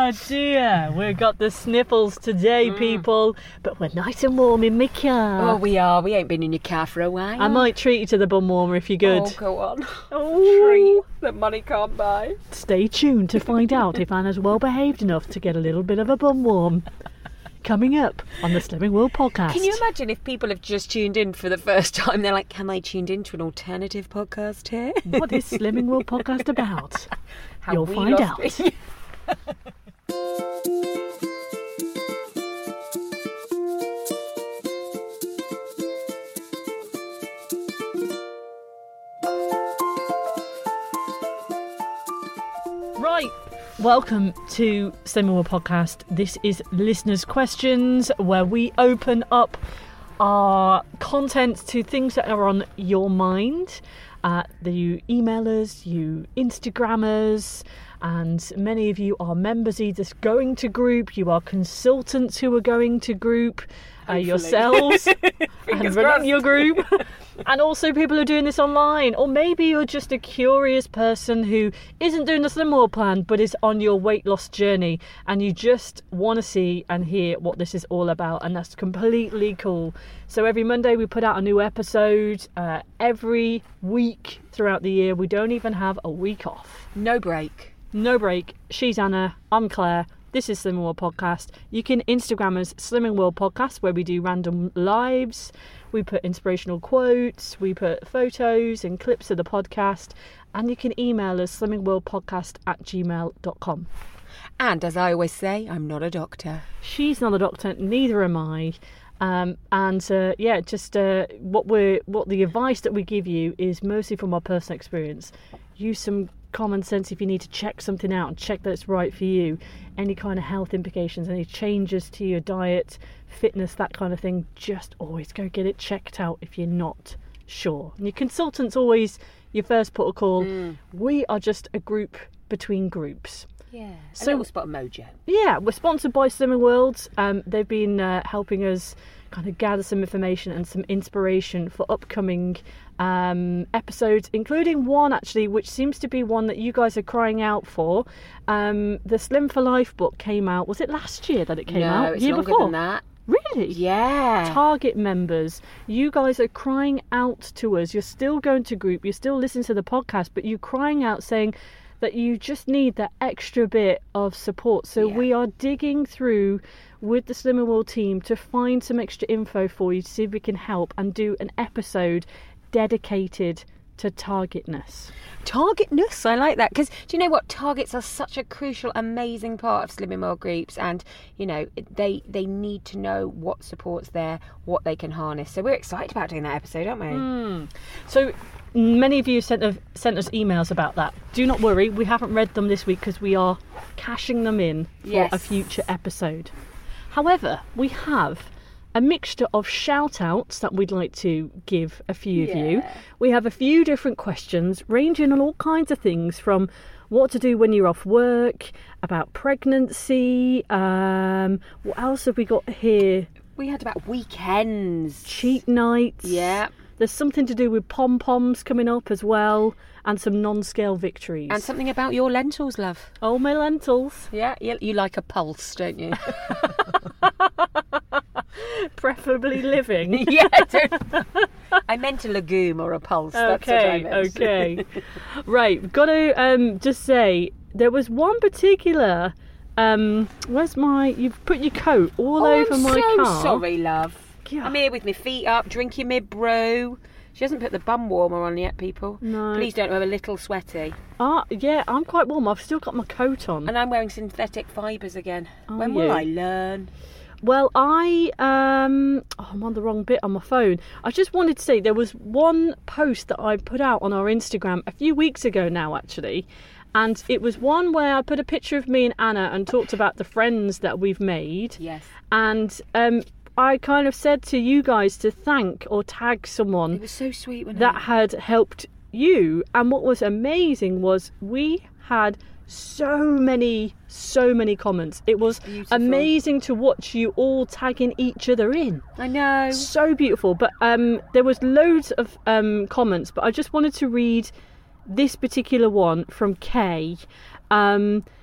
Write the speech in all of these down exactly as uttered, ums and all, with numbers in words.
Oh dear, we've got the sniffles today, mm. people, but we're nice and warm in my car. Oh, we are. We ain't been in your car for a while. I might treat you to the bum warmer if you're good. Oh, go on. Oh. Treat that money can't buy. Stay tuned to find out if Anna's well behaved enough to get a little bit of a bum warm. Coming up on the Slimming World podcast. Can you imagine if people have just tuned in for the first time? They're like, "Can I tuned into an alternative podcast here?" What is Slimming World podcast about? How You'll we find lost out. it. Right. Welcome to Slimming World podcast. This is listeners' questions, where we open up our content to things that are on your mind. Uh, you emailers, you Instagrammers, and many of you are members either going to group, you are consultants who are going to group, uh, yourselves and running your group. And also people who are doing this online. Or maybe you're just a curious person who isn't doing the Slimming World plan but is on your weight loss journey and you just want to see and hear what this is all about, and that's completely cool. So every Monday we put out a new episode. Uh, every week throughout the year. We don't even have a week off. No break. No break. She's Anna. I'm Claire. This is Slimming World Podcast. You can Instagram us Slimming World Podcast, where we do random lives. We put inspirational quotes. We put photos and clips of the podcast. And you can email us slimmingworldpodcast at gmail dot com. And as I always say, I'm not a doctor. She's not a doctor. Neither am I. Um, and uh, yeah, just uh, what we're what the advice that we give you is mostly from our personal experience. Use some common sense if you need to check something out and check that it's right for you. Any kind of health implications, any changes to your diet, fitness, that kind of thing, just always go get it checked out if you're not sure. And your consultant's always your first port of call. Mm. We are just a group between groups. Yeah, a so, little spot of mojo. Yeah, we're sponsored by Slimming World. Um, they've been uh, helping us kind of gather some information and some inspiration for upcoming um, episodes, including one actually, which seems to be one that you guys are crying out for. Um, the Slim for Life book came out. Was it last year that it came no, out? No, it's year longer before? than that. Really? Yeah. Target members, you guys are crying out to us. You're still going to group, you're still listening to the podcast, but you're crying out saying that you just need that extra bit of support. So yeah. We are digging through with the Slimming World team to find some extra info for you to see if we can help and do an episode dedicated to targetness. Targetness, I like that, because do you know what? Targets are such a crucial, amazing part of Slimming World groups, and you know they they need to know what support's there, what they can harness. So we're excited about doing that episode, aren't we? Mm. So many of you sent, uh, sent us emails about that. Do not worry, we haven't read them this week because we are cashing them in for yes. a future episode. However, we have a mixture of shout-outs that we'd like to give a few yeah. of you. We have a few different questions ranging on all kinds of things, from what to do when you're off work, about pregnancy, um, what else have we got here? We had about weekends. Cheat nights. Yeah. There's something to do with pom-poms coming up as well, and some non-scale victories. And something about your lentils, love. Oh, my lentils. Yeah, you, you like a pulse, don't you? Preferably living. Yeah, I meant a legume or a pulse. That's Okay, what I meant. okay. Right, we've got to um, just say, there was one particular... Um, where's my... You've put your coat all oh, over I'm my so car. sorry, love. Yeah. I'm here with my feet up, drinking my brew. She hasn't put the bum warmer on yet, people. No. Please don't. I'm a little sweaty. Ah, yeah, I'm quite warm. I've still got my coat on. And I'm wearing synthetic fibres again. Are when you? will I learn? Well, I, um, oh, I'm on the wrong bit on my phone. I just wanted to say there was one post that I put out on our Instagram a few weeks ago now, actually. And it was one where I put a picture of me and Anna and talked about the friends that we've made. Yes. And um, I kind of said to you guys to thank or tag someone It was so sweet when that I... had helped you. And what was amazing was we had so many, so many comments. It was Beautiful. amazing to watch you all tagging each other in. I know. So beautiful. But um, there was loads of um, comments, but I just wanted to read this particular one from Kay. Um,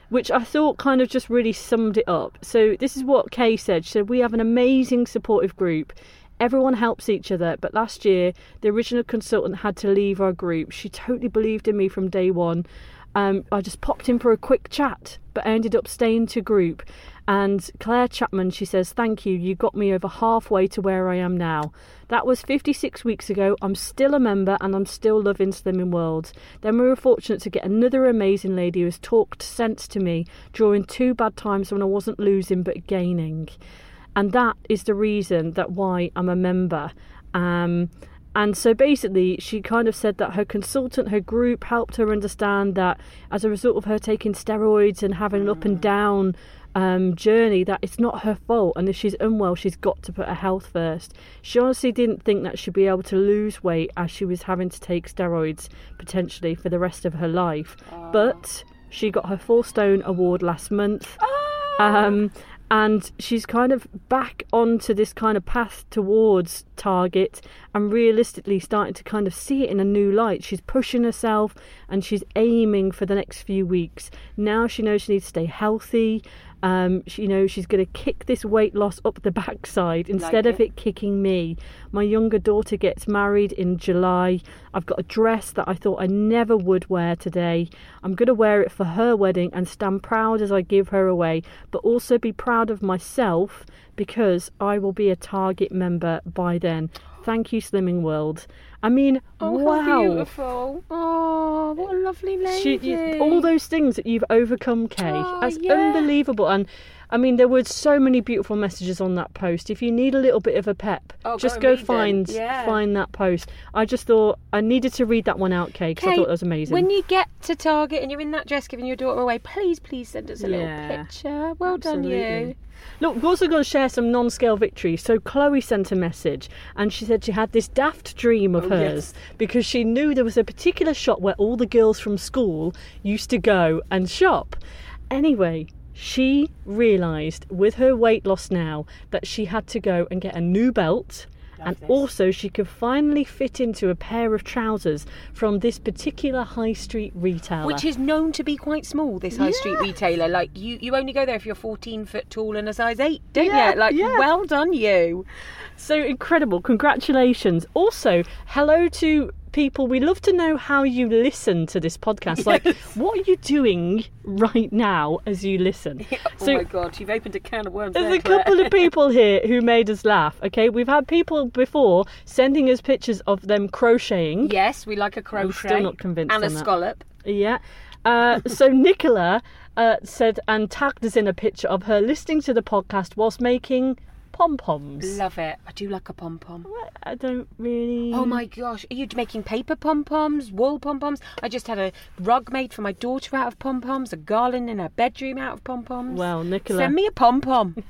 which I thought kind of just really summed it up. So this is what Kay said. She said, we have an amazing supportive group. Everyone helps each other, but last year the original consultant had to leave our group. She totally believed in me from day one. Um, I just popped in for a quick chat, but I ended up staying to group. And Claire Chapman, she says, thank you, you got me over halfway to where I am now. That was fifty-six weeks ago. I'm still a member and I'm still loving Slimming World. Then we were fortunate to get another amazing lady who has talked sense to me during two bad times when I wasn't losing but gaining. And that is the reason that why I'm a member. Um, and so basically she kind of said that her consultant, her group, helped her understand that as a result of her taking steroids and having an up and down um, journey, that it's not her fault, and if she's unwell she's got to put her health first. She honestly didn't think that she'd be able to lose weight as she was having to take steroids potentially for the rest of her life. Oh. But she got her four stone award last month. Oh. Um, and she's kind of back onto this kind of path towards target and realistically starting to kind of see it in a new light. She's pushing herself and she's aiming for the next few weeks. Now she knows she needs to stay healthy. Um, she, you know, she's going to kick this weight loss up the backside instead like of it. it kicking me. My younger daughter gets married in July. I've got a dress that I thought I never would wear today. I'm going to wear it for her wedding and stand proud as I give her away, but also be proud of myself because I will be a Target member by then. Thank you, Slimming World. I mean, oh, wow. How beautiful. Oh, what a lovely lady. She, you, all those things that you've overcome, Kay. Oh, That's yeah. unbelievable. And I mean, there were so many beautiful messages on that post. If you need a little bit of a pep, oh, just go, go find yeah. find that post. I just thought I needed to read that one out, Kay, because I thought that was amazing. When you get to Target and you're in that dress giving your daughter away, please, please send us a yeah. little picture. Well Absolutely. done, you. Look, we're also going to share some non-scale victories. So Chloe sent a message and she said she had this daft dream of oh, hers yes. because she knew there was a particular shop where all the girls from school used to go and shop. Anyway, she realised with her weight loss now that she had to go and get a new belt. Love and this. Also she could finally fit into a pair of trousers from this particular high street retailer, which is known to be quite small, this high yeah. street retailer. Like you, you only go there if you're fourteen foot tall and a size eight, don't yeah, you? Like yeah. well done, you. So incredible, congratulations. Also, hello to people. We love to know how you listen to this podcast. Like, yes. what are you doing right now as you listen? oh so, my God, you've opened a can of worms. There's there, a couple of people here who made us laugh. Okay, we've had people before sending us pictures of them crocheting. Yes, we like a crochet. I'm still not convinced. And on a that. scallop. Yeah. Uh, so Nicola uh, said and tagged us in a picture of her listening to the podcast whilst making pom-poms. Love it. I do like a pom-pom. I don't really... Oh my gosh. Are you making paper pom-poms, wool pom-poms? I just had a rug made for my daughter out of pom-poms, a garland in her bedroom out of pom-poms. Well, Nicola... Send me a pom-pom.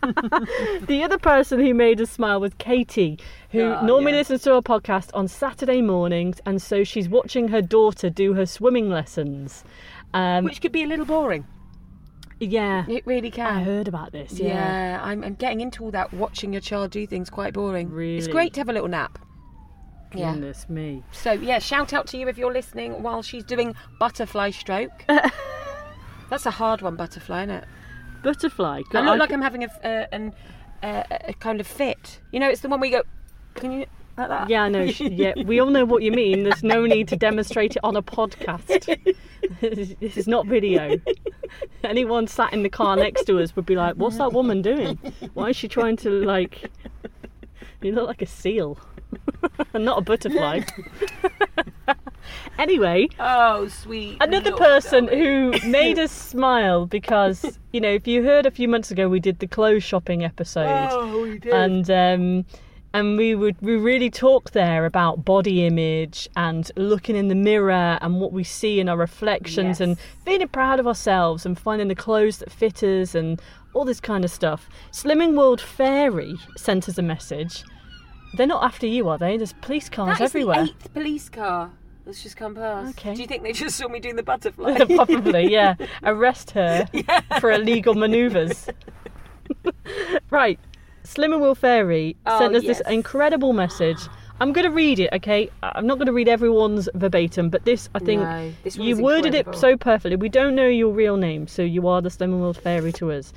The other person who made us smile was Katie, who oh, normally yeah. listens to our podcast on Saturday mornings, and so she's watching her daughter do her swimming lessons. Um, Which could be a little boring. Yeah. It really can. I heard about this, yeah. Yeah, I'm, I'm getting into all that watching your child do things quite boring. Really? It's great to have a little nap. Goodness yeah. me. So, yeah, shout out to you if you're listening while she's doing butterfly stroke. That's a hard one, butterfly, isn't it? Butterfly? I look I... like I'm having a, uh, an, uh, a kind of fit. You know, it's the one where you go, can you... Like that. Yeah, I know. Yeah, we all know what you mean. There's no need to demonstrate it on a podcast. This is not video. Anyone sat in the car next to us would be like, what's that woman doing? Why is she trying to, like... You look like a seal. And not a butterfly. Anyway. Oh, sweet. Another Lord, person darling. who made us smile because, you know, if you heard a few months ago, we did the clothes shopping episode. Oh, we did. And, um... And we would we really talk there about body image and looking in the mirror and what we see in our reflections yes. and feeling proud of ourselves and finding the clothes that fit us and all this kind of stuff. Slimming World Fairy sent us a message. They're not after you, are they? There's police cars that everywhere. That is the eighth police car that's just come past. Okay. Do you think they just saw me doing the butterfly? Probably, yeah. Arrest her yeah. for illegal manoeuvres. Right. Slimming World Fairy oh, sent us yes. this incredible message. I'm going to read it, okay? I'm not going to read everyone's verbatim, but this, I think, No, this you one's worded incredible. it so perfectly. We don't know your real name, so you are the Slimming World Fairy to us.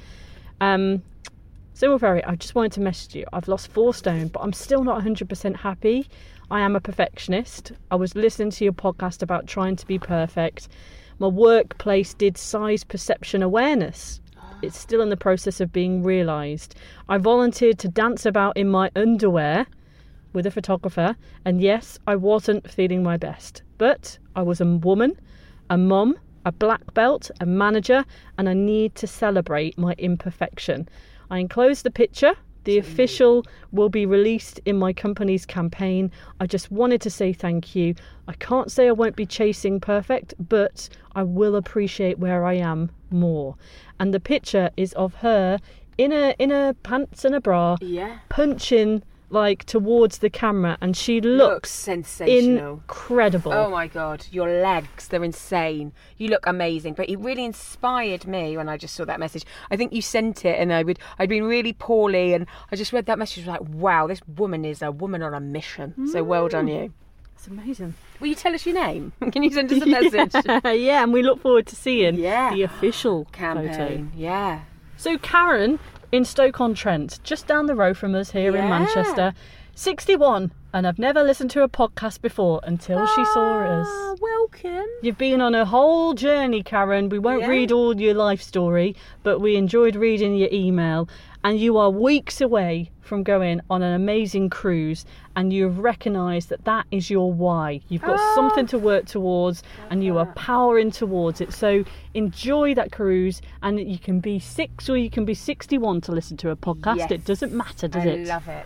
Um, Slimming World Fairy, I just wanted to message you. I've lost four stone, but I'm still not one hundred percent happy. I am a perfectionist. I was listening to your podcast about trying to be perfect. My workplace did size perception awareness. It's still in the process of being realised. I volunteered to dance about in my underwear with a photographer, and yes, I wasn't feeling my best, but I was a woman, a mum, a black belt, a manager, and I need to celebrate my imperfection. I enclosed the picture. The official will be released in my company's campaign. I just wanted to say thank you. I can't say I won't be chasing perfect, but I will appreciate where I am more. And the picture is of her in a in a pants and a bra, Yeah. punching like towards the camera, and she Looks looks sensational. incredible. Oh my God, your legs, they're insane. You look amazing. But it really inspired me when I just saw that message. I think you sent it and I would, I'd been really poorly and I just read that message like, wow, this woman is a woman on a mission. Mm. So well done you. It's amazing. Will you tell us your name? Can you send us a message? Yeah, yeah, and we look forward to seeing Yeah. the official Campaign. photo. Yeah. So Karen in Stoke-on-Trent, just down the road from us here Yeah. in Manchester, sixty-one, and I've never listened to a podcast before until she saw us. Ah, welcome. You've been on a whole journey, Karen. We won't Yeah. read all your life story, but we enjoyed reading your email. And you are weeks away from going on an amazing cruise, and you've recognised that that is your why. You've got Ah. something to work towards, and you are powering towards it. So enjoy that cruise, and you can be six or you can be sixty-one to listen to a podcast. Yes. It doesn't matter, does I it? love it.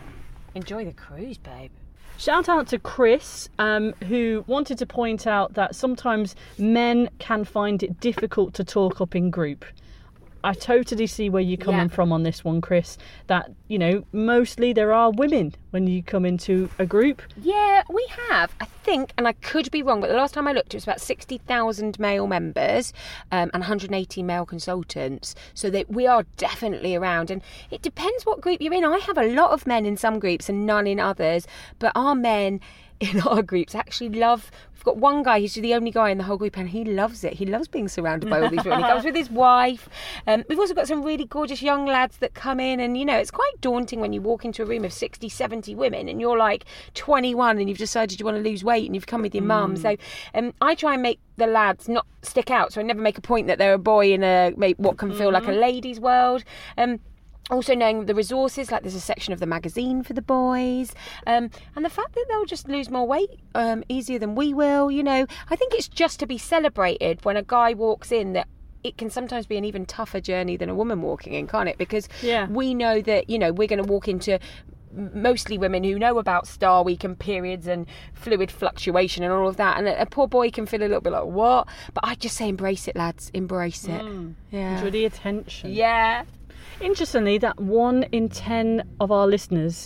Enjoy the cruise, babe. Shout out to Chris, um, who wanted to point out that sometimes men can find it difficult to talk up in group. I totally see where you're coming Yeah. from on this one, Chris. That, you know, mostly there are women when you come into a group. Yeah, we have, I think, and I could be wrong, but the last time I looked, it was about sixty thousand male members um, and one hundred eighty male consultants. So that we are definitely around. And it depends what group you're in. I have a lot of men in some groups and none in others. But our men in our groups actually love... We've got one guy, he's the only guy in the whole group, and he loves it. He loves being surrounded by all these women. He comes with his wife. Um, we've also got some really gorgeous young lads that come in, and, you know, it's quite daunting when you walk into a room of sixty, seventy women and you're like twenty-one and you've decided you want to lose weight and you've come with your mum. So um, I try and make the lads not stick out, so I never make a point that they're a boy in a what can feel like a ladies' world. Um, Also knowing the resources, like there's a section of the magazine for the boys, um, and the fact that they'll just lose more weight um, easier than we will, you know. I think it's just to be celebrated when a guy walks in that it can sometimes be an even tougher journey than a woman walking in, can't it? Because Yeah. we know that, you know, we're going to walk into mostly women who know about Star Week and periods and fluid fluctuation and all of that, and a, a poor boy can feel a little bit like, what? But I just say embrace it, lads, embrace it. Mm. Yeah. Enjoy the attention. Yeah. Interestingly, that one in ten of our listeners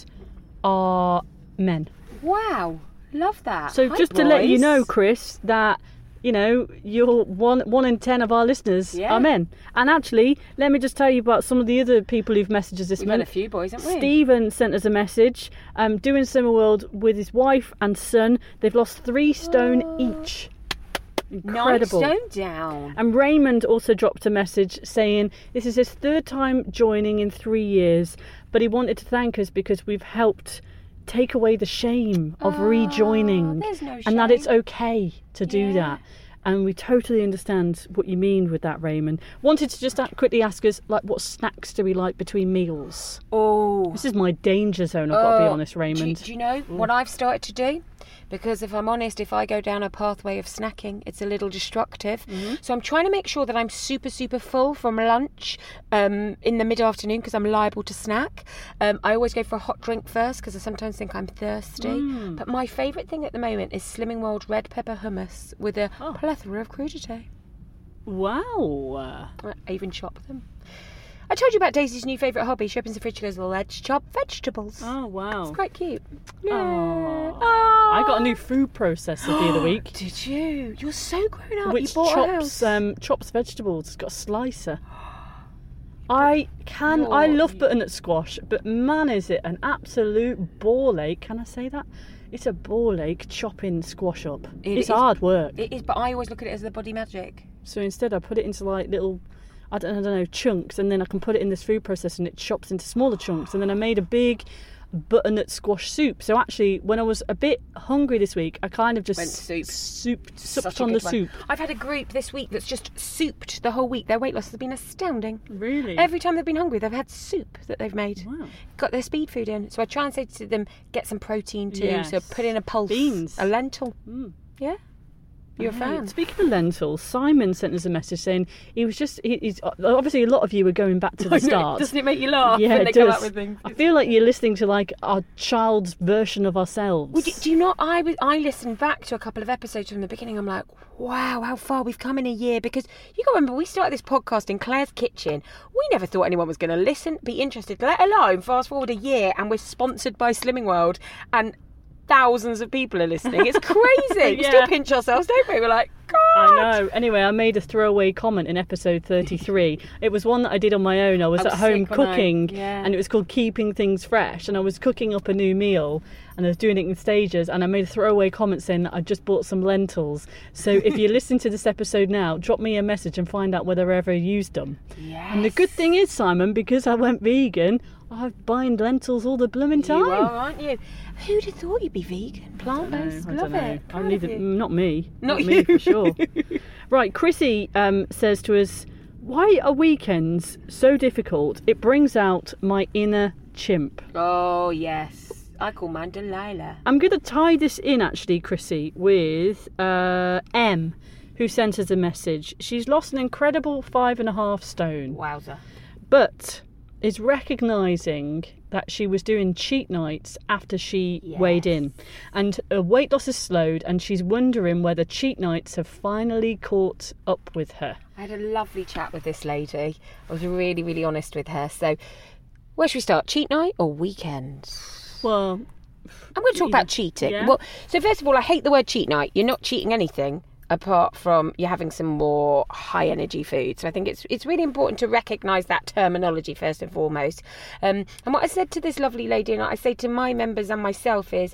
are men. Wow, love that. So Hi, just to let you boys. know, Chris, that, you know, you're one one in ten of our listeners Yeah. are men. And actually, let me just tell you about some of the other people who've messaged us this We've had month. a few boys, haven't we? Stephen sent us a message, um, doing Summer World with his wife and son. They've lost three stone each. Incredible. Nine stone down. And Raymond also dropped a message saying this is his third time joining in three years, but he wanted to thank us because we've helped take away the shame of Oh, rejoining, there's no and that it's shame. okay to do Yeah. that. And we totally understand what you mean with that, Raymond. Wanted to just a- quickly ask us, like, what snacks do we like between meals? Oh. This is my danger zone, I've got to be Oh, honest, Do, Raymond. do you know what I've started to do? Because if I'm honest, if I go down a pathway of snacking, it's a little destructive. Mm-hmm. So I'm trying to make sure that I'm super, super full from lunch um, in the mid-afternoon because I'm liable to snack. Um, I always go for a hot drink first because I sometimes think I'm thirsty. Mm. But my favourite thing at the moment is Slimming World red pepper hummus with a Oh. plethora of crudité. Wow. I even chop them. I told you about Daisy's new favourite hobby. She opens the fridge, she goes, let's chop vegetables. Oh, wow. It's quite cute. Yeah. Aw. Oh. I got a new food processor the other week. Did you? You're so grown up. Which you bought a chops house. um, chops vegetables. It's got a slicer. I can, You're- I love butternut squash, but man, is it an absolute ball ache. Can I say that? It's a ball ache chopping squash up. It it's is- hard work. It is, but I always look at it as the body magic. So instead I put it into like little, I don't, I don't know, chunks, and then I can put it in this food processor and it chops into smaller chunks, and then I made a big butternut squash soup. So actually, when I was a bit hungry this week, I kind of just Went soup. souped, Such supped a on the good one. soup. I've had a group this week that's just souped the whole week. Their weight loss has been astounding. Really? Every time they've been hungry, they've had soup that they've made. Wow. Got their speed food in. So I try and say to them, get some protein too. Yes. So put in a pulse. Beans. A lentil. Mm. Yeah. You're a Right. fan. Speaking of lentils, Simon sent us a message saying he was just, he, he's obviously a lot of you are going back to the start. Doesn't it make you laugh Yeah, when they it come does. up with things? I feel like you're listening to like our child's version of ourselves. Well, do, do you not? I was. I listened back to a couple of episodes from the beginning. I'm like, wow, how far we've come in a year. Because you got to remember, we started this podcast in Claire's kitchen. We never thought anyone was going to listen, be interested. Let alone fast forward a year, and we're sponsored by Slimming World, and thousands of people are listening. It's crazy. We Yeah. still pinch ourselves, don't we? We're like, God. I know. Anyway, I made a throwaway comment in episode thirty-three. It was one that I did on my own. I was I was at home sick when I- cooking, yeah. and it was called Keeping Things Fresh. And I was cooking up a new meal, and I was doing it in stages. And I made a throwaway comment saying that I just bought some lentils. So if you listen to this episode now, drop me a message and find out whether I ever used them. Yes. And the good thing is, Simon, because I went vegan, I'm buying lentils all the blooming time. You are, aren't you? Who'd have thought you'd be vegan, plant-based? I Love don't know. it. I Proud need of to- you. not me. Not me you. for sure. Right, Chrissy um, says to us, why are weekends so difficult? It brings out my inner chimp. Oh yes, I call mine Delilah. I'm going to tie this in, actually, Chrissy, with uh, M, who sent us a message. She's lost an incredible five and a half stone, Wowzer. but is recognising that she was doing cheat nights after she Yes. weighed in. And her weight loss has slowed, and she's wondering whether cheat nights have finally caught up with her. I had a lovely chat with this lady. I was really, really honest with her. So, where should we start? Cheat night or weekend? Well, I'm going to talk about cheating. Yeah. Well, so first of all, I hate the word cheat night. You're not cheating anything apart from you're having some more high energy food. So I think it's it's really important to recognise that terminology first and foremost. Um, and what I said to this lovely lady, and I say to my members and myself, is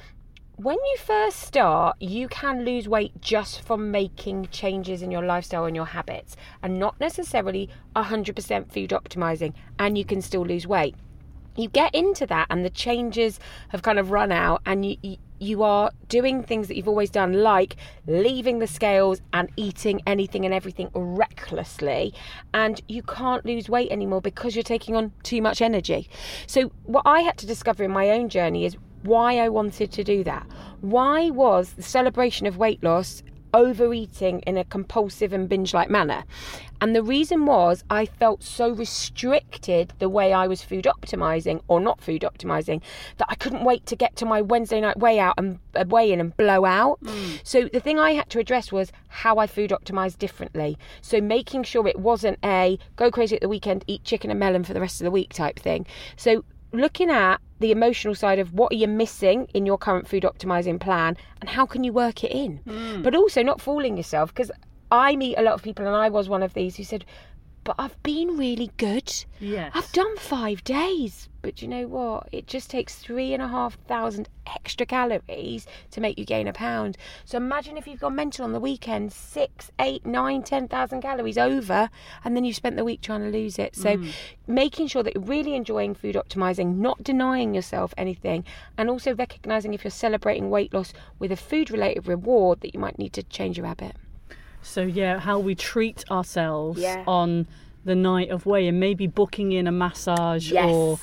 when you first start, you can lose weight just from making changes in your lifestyle and your habits, and not necessarily one hundred percent food optimizing, and you can still lose weight. You get into that and the changes have kind of run out, and you, you you are doing things that you've always done, like leaving the scales and eating anything and everything recklessly, and you can't lose weight anymore because you're taking on too much energy. So what I had to discover in my own journey is why I wanted to do that. Why was the celebration of weight loss overeating in a compulsive and binge-like manner? And the reason was I felt so restricted the way I was food optimizing or not food optimizing that I couldn't wait to get to my Wednesday night weigh out and uh, weigh in and blow out. Mm. So the thing I had to address was how I food optimized differently. So making sure it wasn't a go crazy at the weekend, eat chicken and melon for the rest of the week type thing. So looking at the emotional side of what are you missing in your current food optimizing plan and how can you work it in, mm. but also not fooling yourself, because I meet a lot of people, and I was one of these, who said, but I've been really good. Yes. I've done five days. But you know what? It just takes three and a half thousand extra calories to make you gain a pound. So imagine if you've gone mental on the weekend, six, eight, nine, ten thousand calories over, and then you spent the week trying to lose it. So mm. making sure that you're really enjoying food optimizing, not denying yourself anything, and also recognizing if you're celebrating weight loss with a food related reward that you might need to change your habit. So yeah, how we treat ourselves yeah. on the night of weigh, and maybe booking in a massage yes. or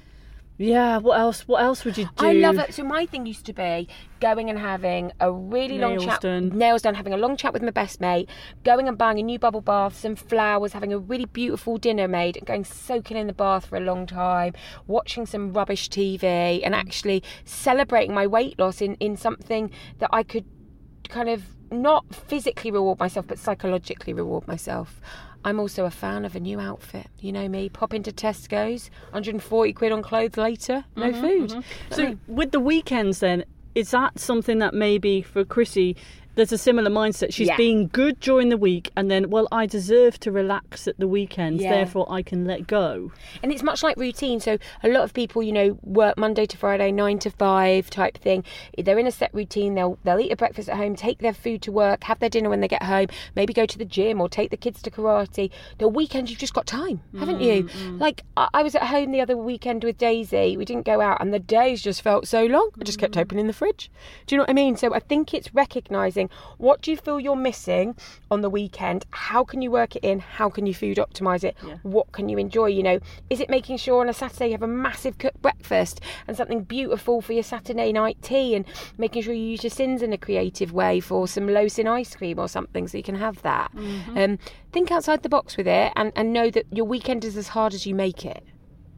yeah, what else? What else would you do? I love it. So my thing used to be going and having a really nails long chat, done. nails done, having a long chat with my best mate, going and buying a new bubble bath, some flowers, having a really beautiful dinner made, and going soaking in the bath for a long time, watching some rubbish T V, and actually celebrating my weight loss in in something that I could kind of not physically reward myself but psychologically reward myself. I'm also a fan of a new outfit. You know me, pop into Tesco's, one hundred forty quid on clothes later, no mm-hmm, food. Mm-hmm. So with the weekends then, is that something that maybe for Chrissy there's a similar mindset. She's Yeah. being good during the week, and then, well, I deserve to relax at the weekends, Yeah. therefore I can let go. And it's much like routine. So a lot of people, you know, work Monday to Friday, nine to five type thing. They're in a set routine. They'll they'll eat a breakfast at home, take their food to work, have their dinner when they get home, maybe go to the gym or take the kids to karate. The weekend, you've just got time, haven't you? Mm-hmm. Like I, I was at home the other weekend with Daisy. We didn't go out, and the days just felt so long. I just kept opening the fridge. Do you know what I mean? So I think it's recognising what do you feel you're missing on the weekend. How can you work it in? How can you food optimise it? Yeah. What can you enjoy? You know, is it making sure on a Saturday you have a massive cooked breakfast and something beautiful for your Saturday night tea, and making sure you use your sins in a creative way for some low sin ice cream or something so you can have that. Mm-hmm. Um, think outside the box with it, and, and know that your weekend is as hard as you make it.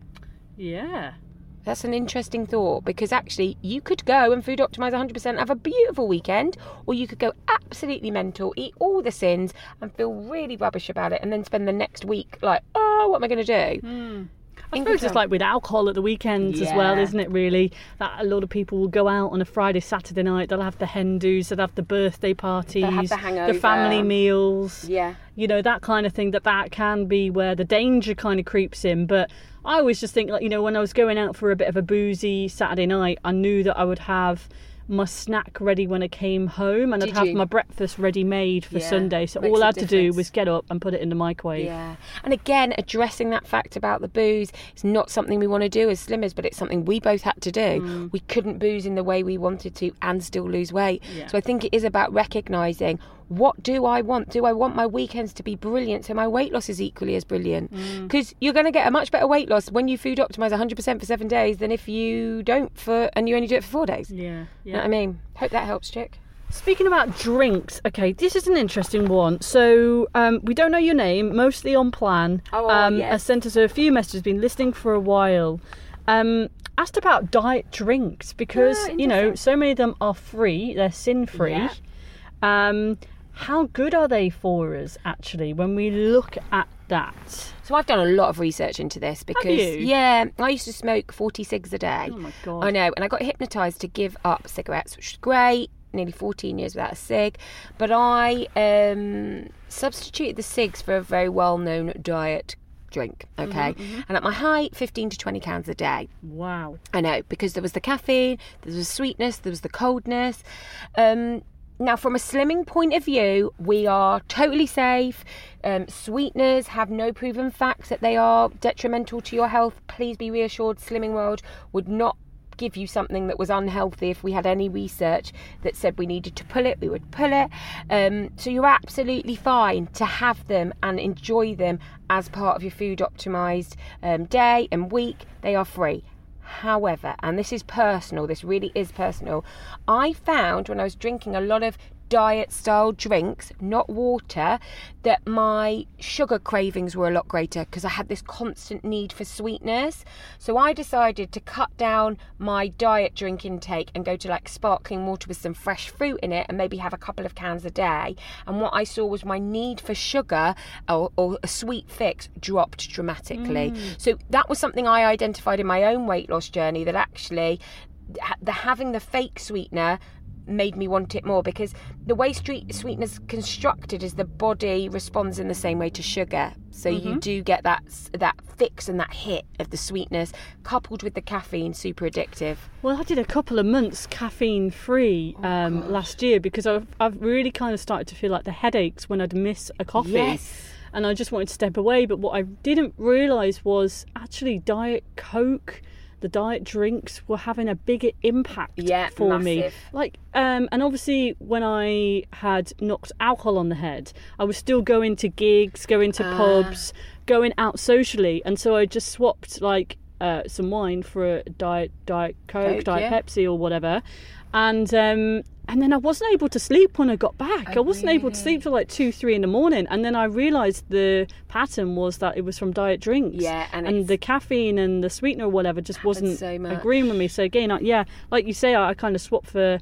Yeah. That's an interesting thought, because actually you could go and food optimise one hundred percent, have a beautiful weekend, or you could go absolutely mental, eat all the sins and feel really rubbish about it, and then spend the next week like, oh, what am I going to do? Mm. I suppose it's like with alcohol at the weekends as well, Yeah. isn't it, really? That a lot of people will go out on a Friday, Saturday night, they'll have the hen do's, they'll have the birthday parties, They'll have the hangover. family meals, Yeah. you know, that kind of thing, that that can be where the danger kind of creeps in. But I always just think, like, you know, when I was going out for a bit of a boozy Saturday night, I knew that I would have my snack ready when I came home, and Did I'd have you? my breakfast ready made for Yeah, Sunday. So makes all a I had to do difference. was get up and put it in the microwave. Yeah. And again, addressing that fact about the booze, it's not something we want to do as slimmers, but it's something we both had to do. Mm. We couldn't booze in the way we wanted to and still lose weight. Yeah. So I think it is about recognising, what do I want? Do I want my weekends to be brilliant so my weight loss is equally as brilliant? Because you're going to get a much better weight loss when you food optimise one hundred percent for seven days than if you don't for and you only do it for four days. Yeah, You know yeah. what I mean? Hope that helps, chick. Speaking about drinks, okay, this is an interesting one. So um, we don't know your name, mostly on plan. Oh, um, yes. Has sent us a few messages, been listening for a while. Um, asked about diet drinks because, Ah, you know, interesting. so many of them are free, they're sin-free. Yeah. Um, how good are they for us, actually, when we look at that? So I've done a lot of research into this because, you? yeah, I used to smoke forty cigs a day. Oh, my God. I know, and I got hypnotised to give up cigarettes, which was great. Nearly fourteen years without a cig, but I um, substituted the cigs for a very well-known diet drink. Okay, Mm-hmm, and at my height, fifteen to twenty cans a day. Wow. I know, because there was the caffeine, there was the sweetness, there was the coldness. Um, now, from a slimming point of view, we are totally safe. Um, sweeteners have no proven facts that they are detrimental to your health. Please be reassured, Slimming World would not give you something that was unhealthy. If we had any research that said we needed to pull it, we would pull it. Um, so you're absolutely fine to have them and enjoy them as part of your food optimized um, day and week. They are free. However, and this is personal, this really is personal, I found when I was drinking a lot of diet style drinks, not water, that my sugar cravings were a lot greater because I had this constant need for sweetness. So I decided to cut down my diet drink intake and go to like sparkling water with some fresh fruit in it, and maybe have a couple of cans a day. And what I saw was my need for sugar or, or a sweet fix dropped dramatically. So that was something I identified in my own weight loss journey, that actually the having the fake sweetener made me want it more, because the way street sweetener's constructed is the body responds in the same way to sugar. So Mm-hmm. you do get that that fix and that hit of the sweetness coupled with the caffeine, super addictive. Well, I did a couple of months caffeine free um, gosh. last year because I've, I've really kind of started to feel like the headaches when I'd miss a coffee. Yes. And I just wanted to step away. But what I didn't realise was actually Diet Coke, the diet drinks, were having a bigger impact Yeah, for me. massive. Like, um, and obviously when I had knocked alcohol on the head, I was still going to gigs, going to Ah. pubs, going out socially. And so I just swapped like uh, some wine for a diet, diet Coke, Coke, diet yeah. Pepsi or whatever. And um, and then I wasn't able to sleep when I got back. Oh, I wasn't able to really? sleep till like two, three in the morning. And then I realised the pattern was that it was from diet drinks. Yeah, and and it's- the caffeine and the sweetener or whatever just wasn't so much. agreeing with me. So again, I, yeah, like you say, I, I kind of swapped for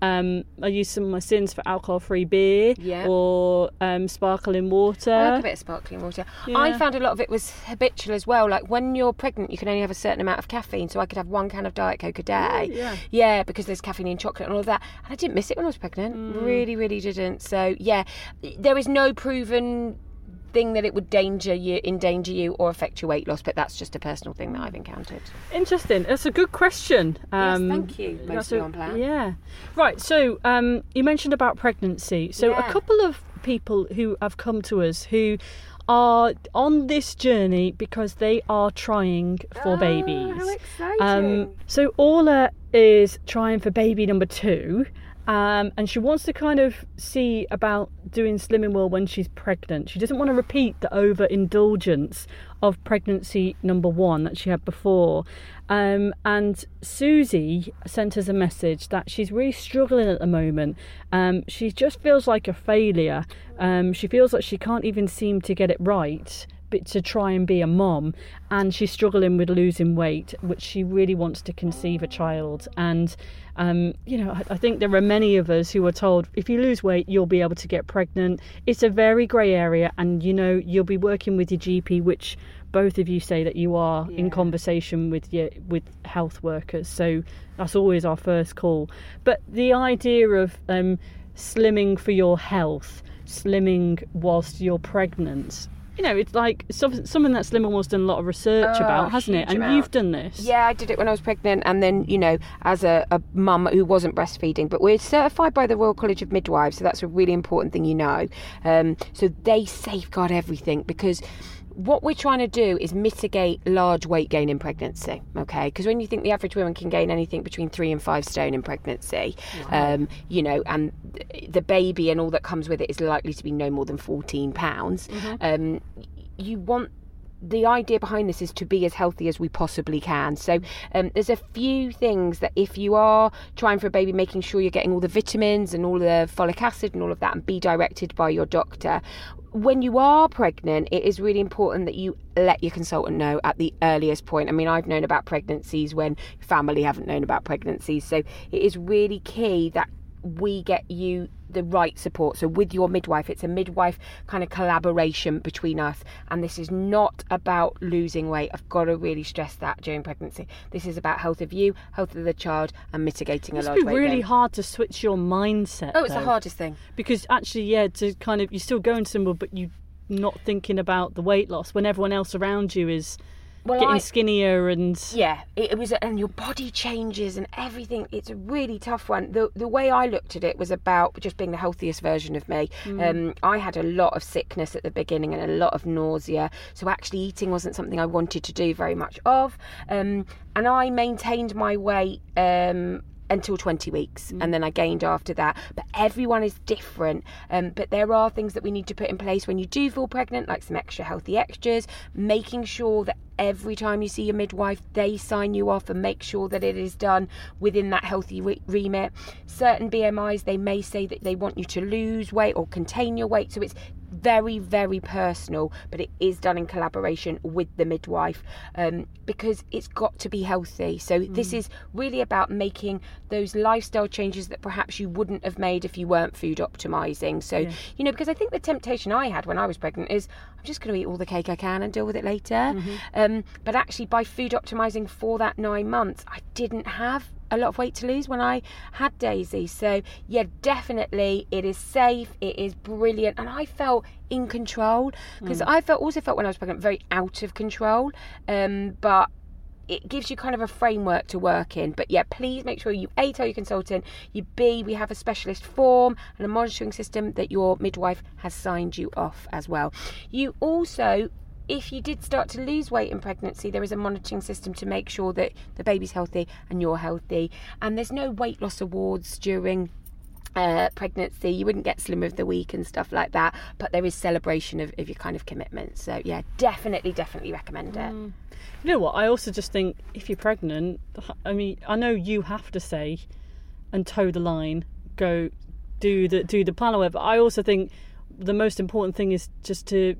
Um, I use some of my sins for alcohol-free beer Yeah. or um, sparkling water. I like a bit of sparkling water. Yeah. I found a lot of it was habitual as well. Like when you're pregnant, you can only have a certain amount of caffeine. So I could have one can of Diet Coke a day. Oh, yeah. Yeah, because there's caffeine in chocolate and all of that. And I didn't miss it when I was pregnant. Mm. Really, really didn't. So yeah, there is no proven thing that it would danger you, endanger you, or affect your weight loss. But that's just a personal thing that I've encountered. Interesting. That's a good question. Um, yes, thank you. that's Mostly a- on plan. Yeah. Right. So um, you mentioned about pregnancy. So Yeah. a couple of people who have come to us who are on this journey because they are trying for Oh, babies. how exciting. Um, so Orla is trying for baby number two. Um, and she wants to kind of see about doing Slimming World when she's pregnant. She doesn't want to repeat the overindulgence of pregnancy number one that she had before. Um, and Susie sent us a message that she's really struggling at the moment. Um, she just feels like a failure. Um, she feels like she can't even seem to get it right but to try and be a mom, and she's struggling with losing weight, which she really wants to conceive a child. And um, you know, I, I think there are many of us who are told if you lose weight you'll be able to get pregnant. It's a very grey area, and you know, you'll be working with your G P, which both of you say that you are, Yeah. in conversation with your with health workers, so that's always our first call. But the idea of um, slimming for your health, slimming whilst you're pregnant, you know, it's like something, something that Slimming World's done a lot of research Oh, about, hasn't it? huge And amount. you've done this. Yeah, I did it when I was pregnant, and then, you know, as a, a mum who wasn't breastfeeding. But we're certified by the Royal College of Midwives, so that's a really important thing, you know. Um, so they safeguard everything, because what we're trying to do is mitigate large weight gain in pregnancy, okay? Because when you think the average woman can gain anything between three and five stone in pregnancy, Wow. um, you know, and the baby and all that comes with it is likely to be no more than fourteen pounds. Mm-hmm. Um, you want the idea behind this is to be as healthy as we possibly can. So um, there's a few things that if you are trying for a baby, making sure you're getting all the vitamins and all the folic acid and all of that, and be directed by your doctor. When you are pregnant, it is really important that you let your consultant know at the earliest point. I mean, I've known about pregnancies when family haven't known about pregnancies. So it is really key that we get you the right support. So with your midwife, it's a midwife kind of collaboration between us, and this is not about losing weight. I've got to really stress that during pregnancy. This is about health of you, health of the child, and mitigating a It's large been weight really gain. hard to switch your mindset. Oh, it's though. the hardest thing. Because actually, yeah, to kind of, you're still going somewhere, but you're not thinking about the weight loss when everyone else around you is Well, getting I- skinnier and Yeah, it, it was, and your body changes and everything. It's a really tough one. The the way I looked at it was about just being the healthiest version of me. Um, I had a lot of sickness at the beginning and a lot of nausea, so actually eating wasn't something I wanted to do very much of. Um, and I maintained my weight Um, until twenty weeks, and then I gained after that. But everyone is different, um, but there are things that we need to put in place when you do fall pregnant, like some extra healthy extras, making sure that every time you see your midwife they sign you off and make sure that it is done within that healthy re- remit. Certain B M Is, they may say that they want you to lose weight or contain your weight, so it's very, very personal, but it is done in collaboration with the midwife, um, because it's got to be healthy. So mm. this is really about making those lifestyle changes that perhaps you wouldn't have made if you weren't food optimizing. So, Yeah. you know, because I think the temptation I had when I was pregnant is I'm just going to eat all the cake I can and deal with it later. Mm-hmm. Um, but actually, by food optimizing for that nine months, I didn't have a lot of weight to lose when I had Daisy. So yeah, definitely it is safe, it is brilliant, and I felt in control, because mm. I felt also felt when I was pregnant very out of control, um, but it gives you kind of a framework to work in. But yeah, please make sure you A, tell your consultant, you B, we have a specialist form and a monitoring system that your midwife has signed you off as well. You also, if you did start to lose weight in pregnancy, there is a monitoring system to make sure that the baby's healthy and you're healthy. And there's no weight loss awards during uh, pregnancy. You wouldn't get Slimmer of the Week and stuff like that, but there is celebration of, of your kind of commitment. So yeah, definitely, definitely recommend it. Mm. You know what? I also just think if you're pregnant, I mean, I know you have to say and toe the line, go do the do the plan or whatever. But I also think the most important thing is just to,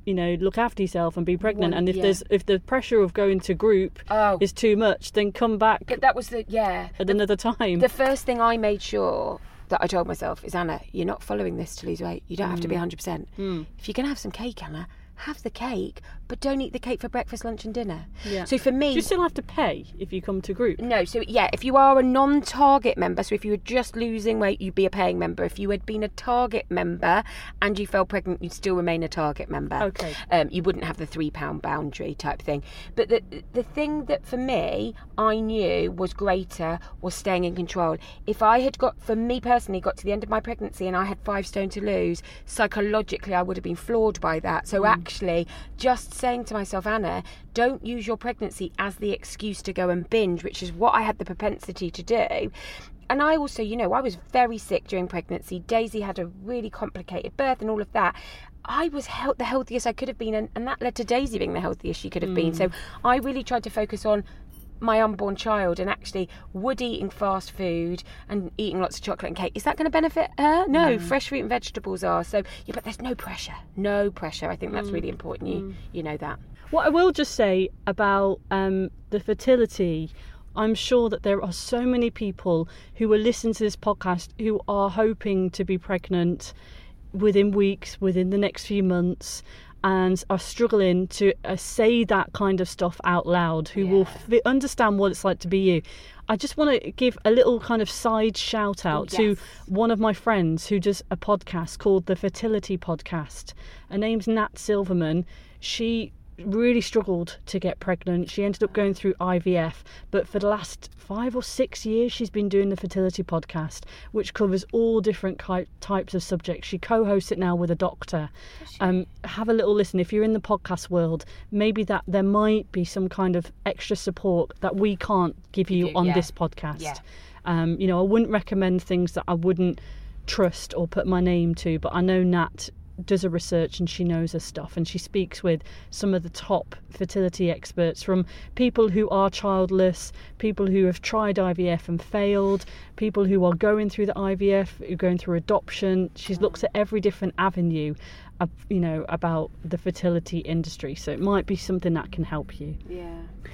you know, look after yourself and be pregnant. One, and if yeah. there's if the pressure of going to group Oh. is too much, then come back But that was the, yeah. at the, another time. the first thing I made sure that I told myself is, Anna, you're not following this to lose weight. You don't have to be one hundred percent. Mm. If you're going to have some cake, Anna, have the cake, but don't eat the cake for breakfast, lunch and dinner. Yeah. So for me... Do you still have to pay if you come to group? No, so yeah, if you are a non-target member, so if you were just losing weight, you'd be a paying member. If you had been a target member and you fell pregnant, you'd still remain a target member. Okay. Um, you wouldn't have the three pound boundary type thing. But the the thing that for me, I knew was greater was staying in control. If I had got, for me personally, got to the end of my pregnancy and I had five stone to lose, psychologically I would have been floored by that. So Mm. actually, just saying to myself, Anna, don't use your pregnancy as the excuse to go and binge, which is what I had the propensity to do. And I also, you know, I was very sick during pregnancy. Daisy had a really complicated birth and all of that. I was he- the healthiest I could have been, and, and that led to Daisy being the healthiest she could have been. So I really tried to focus on my unborn child, and actually would eating fast food and eating lots of chocolate and cake, is that going to benefit her? No, Mm. fresh fruit and vegetables are. So yeah, but there's no pressure, no pressure. I think that's really important. You you know that. What I will just say about um, the fertility, I'm sure that there are so many people who will listen to this podcast who are hoping to be pregnant within weeks, within the next few months, and are struggling to uh, say that kind of stuff out loud, who will f- understand what it's like to be you. I just want to give a little kind of side shout out Oh, to yes. one of my friends who does a podcast called the Fertility Podcast. Her name's Nat Silverman. She really struggled to get pregnant. She ended up going through I V F, but for the last five or six years she's been doing the Fertility Podcast, which covers all different ki- types of subjects. She co-hosts it now with a doctor. Um, have a little listen. If you're in the podcast world, maybe that there might be some kind of extra support that we can't give you you, on yeah. this podcast. Yeah. Um, you know, I wouldn't recommend things that I wouldn't trust or put my name to, but I know Nat does a research and she knows her stuff, and she speaks with some of the top fertility experts, from people who are childless, people who have tried I V F and failed, people who are going through the I V F, who are going through adoption. She's looked at every different avenue of, you know, about the fertility industry, so it might be something that can help you. Yeah.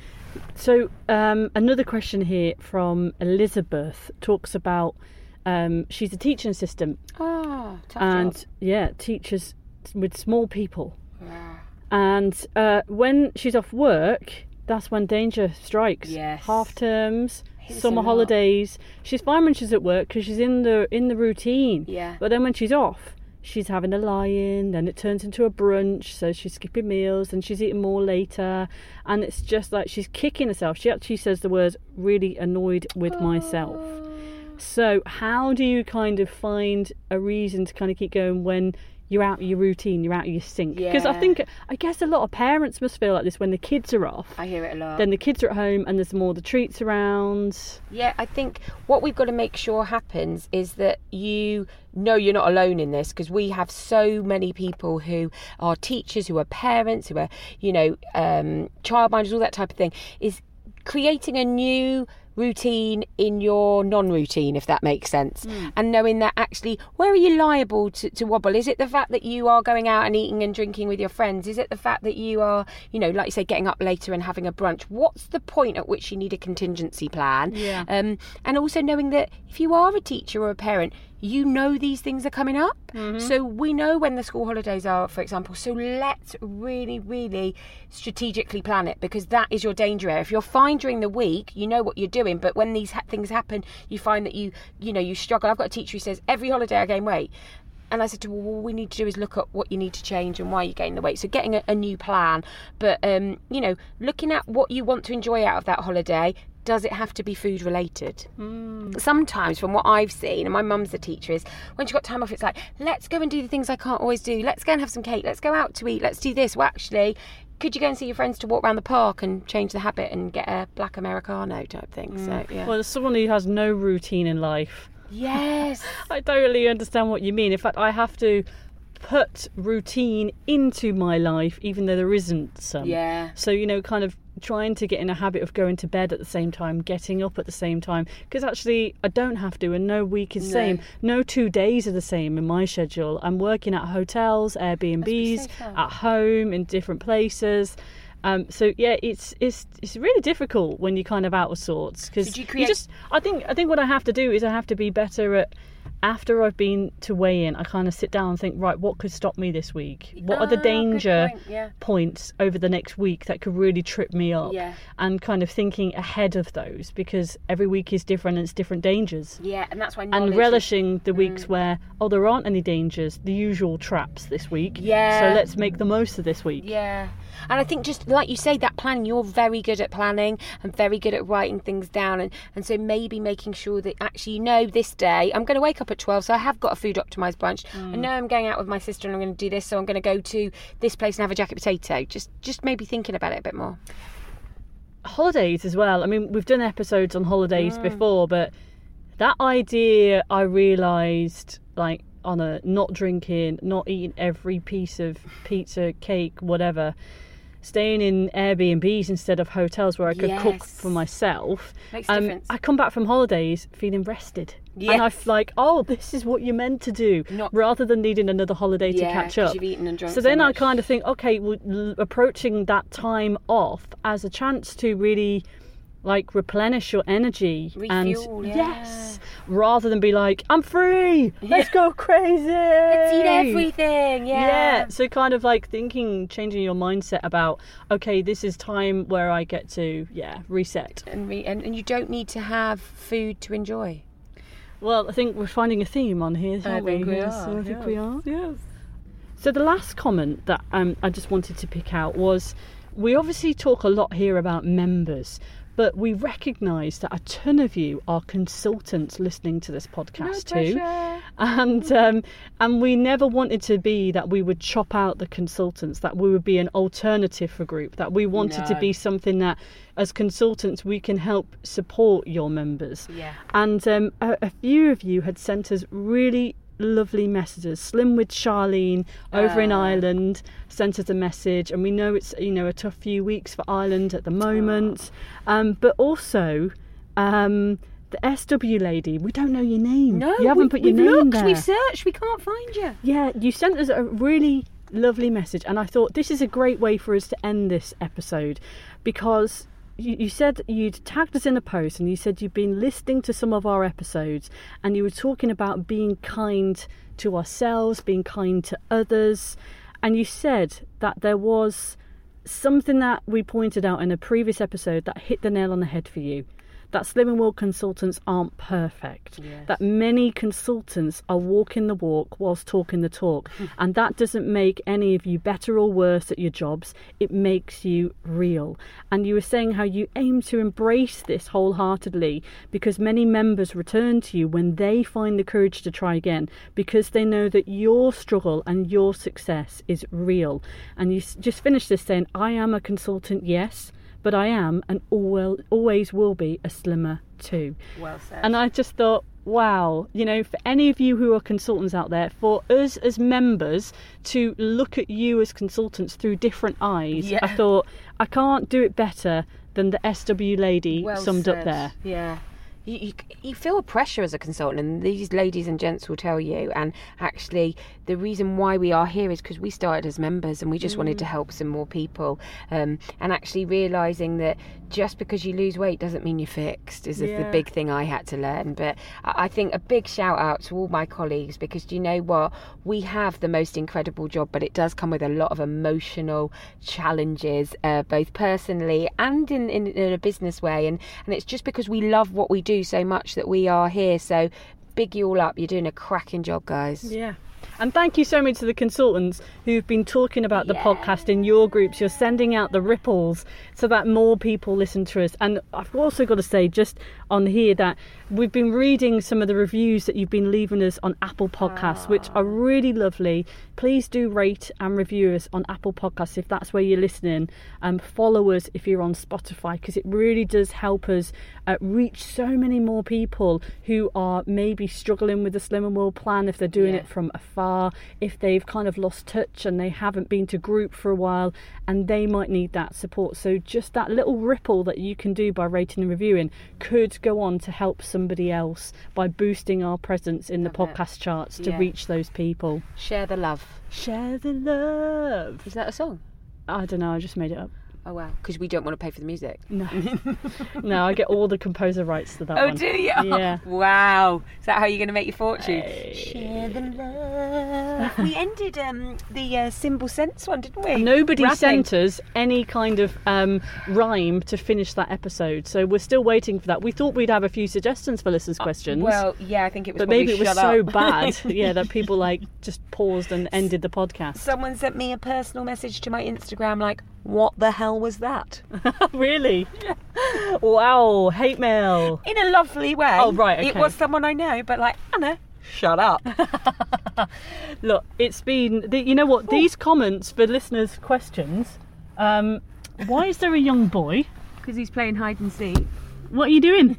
So um, another question here from Elizabeth talks about um, she's a teaching assistant, Oh, tough and job. yeah, teaches with small people. Yeah. And uh, when she's off work, that's when danger strikes. Yes. Half terms, Hits summer a lot. holidays. She's fine when she's at work because she's in the in the routine. Yeah. But then when she's off, she's having a lie-in, then it turns into a brunch, so she's skipping meals and she's eating more later, and it's just like she's kicking herself. She actually says the words, really annoyed with myself. So how do you kind of find a reason to kind of keep going when you're out of your routine, you're out of your sync? Because I Yeah. think, I guess a lot of parents must feel like this when the kids are off. I hear it a lot. Then the kids are at home and there's more the treats around. Yeah, I think what we've got to make sure happens is that you know you're not alone in this, because we have so many people who are teachers, who are parents, who are, you know, um, childminders, all that type of thing, is creating a new routine in your non-routine, if that makes sense. Mm. And knowing that actually, where are you liable to, to wobble? Is it the fact that you are going out and eating and drinking with your friends? Is it the fact that you are, you know, like you say, getting up later and having a brunch? What's the point at which you need a contingency plan? Yeah. Um, and also knowing that if you are a teacher or a parent, you know these things are coming up. Mm-hmm. So we know when the school holidays are, for example. So let's really, really strategically plan it, because that is your danger area. If you're fine during the week, you know what you're doing. But when these ha- things happen, you find that you, you know, you struggle. I've got a teacher who says, every holiday I gain weight. And I said to her, well, what we need to do is look at what you need to change and why you gain the weight. So getting a, a new plan. But, um, you know, looking at what you want to enjoy out of that holiday. Does it have to be food related? Mm. Sometimes, from what I've seen, and my mum's a teacher, is when she's got time off, it's like, let's go and do the things I can't always do. Let's go and have some cake. Let's go out to eat. Let's do this. Well, actually, could you go and see your friends to walk around the park and change the habit and get a black Americano type thing? So, yeah. Well, as someone who has no routine in life, Yes. I totally understand what you mean. In fact, I have to put routine into my life, even though there isn't some. Yeah. So, you know, kind of trying to get in a habit of going to bed at the same time, getting up at the same time, because actually I don't have to, and no week is the No. same. No two days are the same in my schedule. I'm working at hotels, Airbnbs, so fun. at home, in different places. Um, so yeah, it's it's it's really difficult when you're kind of out of sorts, because So do you you, create- just. I think I think what I have to do is I have to be better at. After I've been to weigh in, I kind of sit down and think, right, what could stop me this week? What are the Ah, good danger point, yeah. points over the next week that could really trip me up? Yeah. And kind of thinking ahead of those, because every week is different and it's different dangers. Yeah, and that's why knowledge And is- relishing the weeks Mm. where, oh, there aren't any dangers, the usual traps this week. Yeah. So let's make the most of this week. Yeah. And I think just like you say, that planning, you're very good at planning and very good at writing things down. And, and so maybe making sure that actually, you know, this day I'm going to wake up at twelve. So I have got a food optimised brunch. Mm. I know I'm going out with my sister and I'm going to do this. So I'm going to go to this place and have a jacket potato. Just, just maybe thinking about it a bit more. Holidays as well. I mean, we've done episodes on holidays Mm. before, but that idea I realised, like, on a not drinking, not eating every piece of pizza, cake, whatever, staying in Airbnbs instead of hotels where I could cook Yes. for myself. Makes Um, difference. I come back from holidays feeling rested. And I Yes. feel like, oh, this is what you're meant to do, Not- rather than needing another holiday to Yeah, catch 'cause up. you've eaten and drunk so so then I much. kind of think, okay, well, l- approaching that time off as a chance to really, like, replenish your energy. Refuel, and yeah. yes, rather than be like, I'm free, let's go crazy, Let's eat everything. Yeah. yeah, so kind of like thinking, changing your mindset about, okay, this is time where I get to, yeah, reset. And, re- and, and you don't need to have food to enjoy. Well, I think we're finding a theme on here, I aren't think we Yes, are, I think yes. we are. Yes. So the last comment that um, I just wanted to pick out was, we obviously talk a lot here about members, but we recognise that a ton of you are consultants listening to this podcast too. And um, and we never wanted to be that we would chop out the consultants, that we would be an alternative for group, that we wanted to No. be something that as consultants we can help support your members. Yeah. And um, a, a few of you had sent us really lovely messages. Slim with Charlene over in Ah. Ireland sent us a message, and we know it's, you know, a tough few weeks for Ireland at the moment. Um, but also um, the S W lady, we don't know your name. No, you haven't we, put your we've name looked, there. we've searched, we can't find you. Yeah, you sent us a really lovely message, and I thought this is a great way for us to end this episode, because you, you said you'd tagged us in a post and you said you'd been listening to some of our episodes and you were talking about being kind to ourselves, being kind to others, and you said that there was something that we pointed out in a previous episode that hit the nail on the head for you. That Slimming World consultants aren't perfect. Yes. That many consultants are walking the walk whilst talking the talk. And that doesn't make any of you better or worse at your jobs. It makes you real. And you were saying how you aim to embrace this wholeheartedly, because many members return to you when they find the courage to try again, because they know that your struggle and your success is real. And you s- just finished this saying, I am a consultant, yes, but I am and always, always will be a slimmer too. Well said. And I just thought, wow, you know, for any of you who are consultants out there, for us as members to look at you as consultants through different eyes, Yeah. I thought, I can't do it better than the S W lady well summed said. up there. Yeah. You, you, you feel a pressure as a consultant, and these ladies and gents will tell you. And actually, the reason why we are here is because we started as members and we just mm. wanted to help some more people. Um, and actually realising that just because you lose weight doesn't mean you're fixed is Yeah. the big thing I had to learn. But I, I think a big shout out to all my colleagues, because do you know what? We have the most incredible job, but it does come with a lot of emotional challenges, uh, both personally and in, in, in a business way. And, and it's just because we love what we do so much that we are here. So big you all up. You're doing a cracking job, guys. Yeah. And thank you so much to the consultants who've been talking about the Yeah. podcast in your groups. You're sending out the ripples so that more people listen to us. And I've also got to say, just on here that we've been reading some of the reviews that you've been leaving us on Apple Podcasts, which are really lovely. Please do rate and review us on Apple Podcasts if that's where you're listening. Um, follow us if you're on Spotify, because it really does help us uh, reach so many more people who are maybe struggling with the Slimming World plan, if they're doing Yeah. it from afar, if they've kind of lost touch and they haven't been to group for a while, and they might need that support. So just that little ripple that you can do by rating and reviewing could go on to help somebody else by boosting our presence in the Love it. podcast charts to Yeah. reach those people. Share the love. Share the love. Is that a song? I don't know, I just made it up. Oh wow, because we don't want to pay for the music. No. No, I get all the composer rights to that Oh, one. do you? Yeah. Wow. Is that how you're going to make your fortune? Hey. Share the love. We ended um, the uh, Symbol Sense one, didn't we? Nobody Rapping. sent us any kind of um, rhyme to finish that episode, so we're still waiting for that. We thought we'd have a few suggestions for listeners' questions. Well, yeah, I think it was but probably maybe it was shut so up. bad, yeah, that people like just paused and ended the podcast. Someone sent me a personal message to my Instagram like, what the hell was that? Really? Wow, hate mail. In a lovely way. Oh, right, It okay. was someone I know, but like, Anna, shut up. Look, it's been, the, you know what, these comments for listeners' questions, um, why is there a young boy? Because he's playing hide and seek. What are you doing?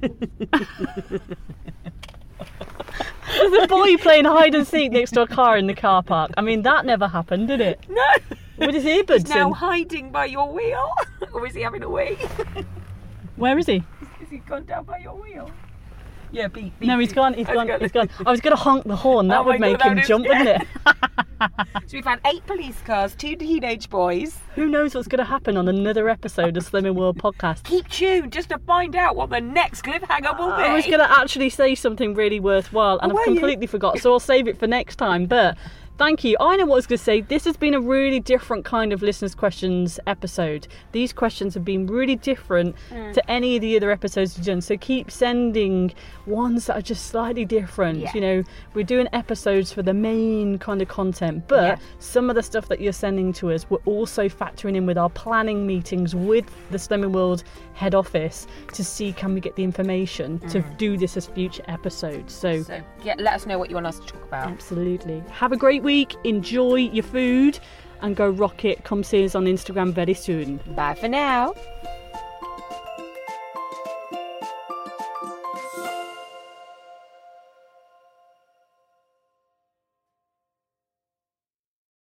There's a boy playing hide and seek next to a car in the car park. I mean, that never happened, did it? No. With his earbuds He's now in. hiding by your wheel. Or is he having a wee? Where is he? Is he gone down by your wheel? Yeah, beep, beep. No, he's beep. gone, he's Oh, gone, he's gone. I was going to honk the horn. That Oh my would make God, him that jump, would- wouldn't it? So we've had eight police cars, two teenage boys. Who knows what's going to happen on another episode of Slimming World podcast? Keep tuned just to find out what the next cliffhanger will be. I was going to actually say something really worthwhile and Oh, I've were you? completely forgot, so I'll save it for next time. But thank you. I know what I was going to say. This has been a really different kind of listeners' questions episode. These questions have been really different Mm. to any of the other episodes you've done. So keep sending ones that are just slightly different. Yeah. You know, we're doing episodes for the main kind of content, but Yeah. some of the stuff that you're sending to us, we're also factoring in with our planning meetings with the Slimming World head office to see can we get the information to do this as future episodes. So So yeah, let us know what you want us to talk about. absolutely. Have a great week. Enjoy your food and go rock it. Come see us on Instagram very soon. Bye for now.